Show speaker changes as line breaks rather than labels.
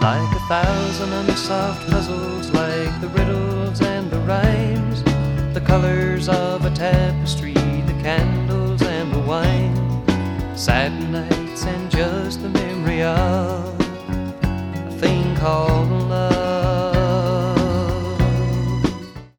like 1,000 unsolved puzzles, like the riddles and the rhymes, the colors of a tapestry, the candles and the wine, sad nights and just the memory of a thing called love.